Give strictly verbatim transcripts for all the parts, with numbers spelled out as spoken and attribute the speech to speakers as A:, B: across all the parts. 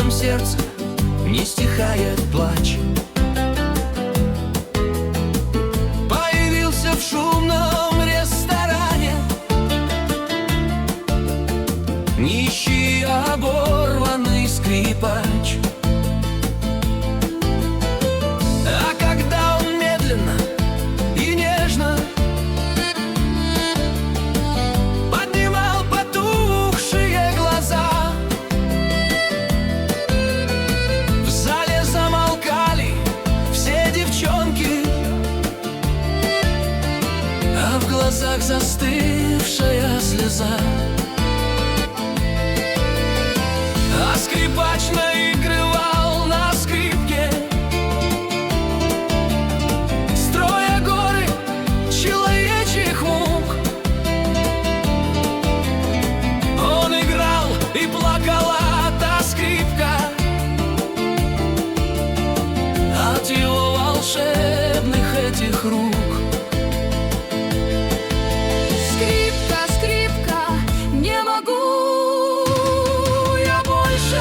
A: каждом сердце не стихает плач. Появился в шумном ресторане нищий оборванный скрипач. А когда он медленно и нежно поднимал потухшие глаза, в зале замолкали все девчонки, а в глазах застывшая слеза. А скрипач наигрывал на скрипке, строя горы человечьих мук. Он играл, и плакала та скрипка от его волшебных этих рук.
B: Скрипка, скрипка, не могу я больше.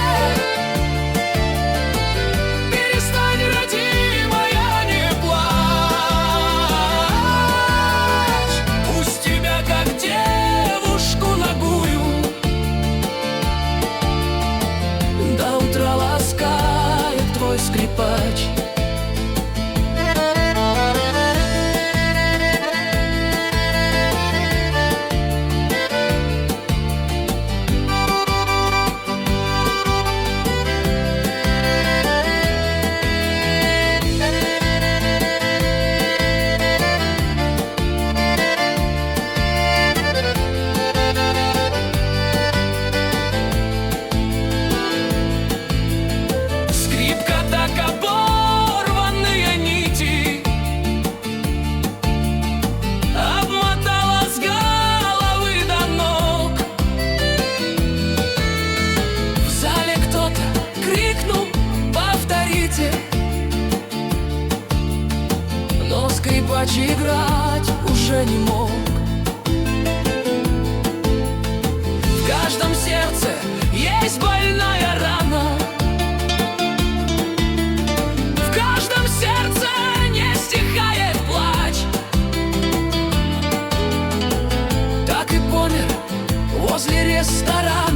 B: Перестань, родимая, не плачь.
A: Пусть тебя, как девушку нагую, до утра ласкает твой скрипач. Но скрипач играть уже не мог. В каждом сердце есть больная рана, в каждом сердце не стихает плач. Так и помер возле ресторана